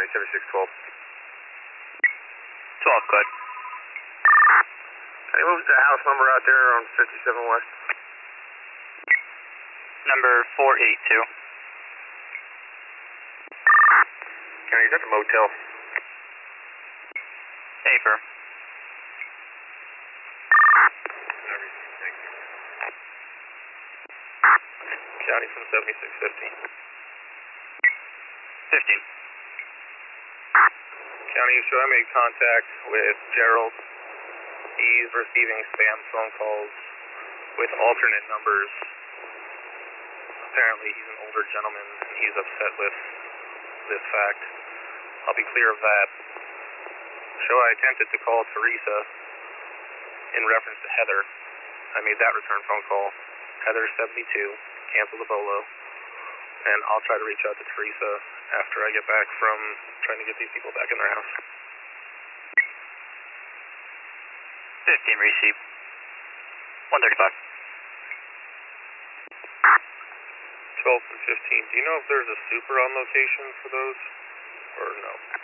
County 7612. 12, good. Can you move the house number out there on 57 West? Number 482. County, is that the motel? Paper. County from 7615. 15. County, should I make contact with Gerald? He's receiving spam phone calls with alternate numbers. Apparently he's an older gentleman and he's upset with this fact. I'll be clear of that. So I attempted to call Teresa in reference to Heather. I made that return phone call. Heather 72, cancel the bolo. And I'll try to reach out to Teresa after I get back from trying to get these people back in their house. 15 received. 135. 12 and 15. Do you know if there's a super on location for those? Or no?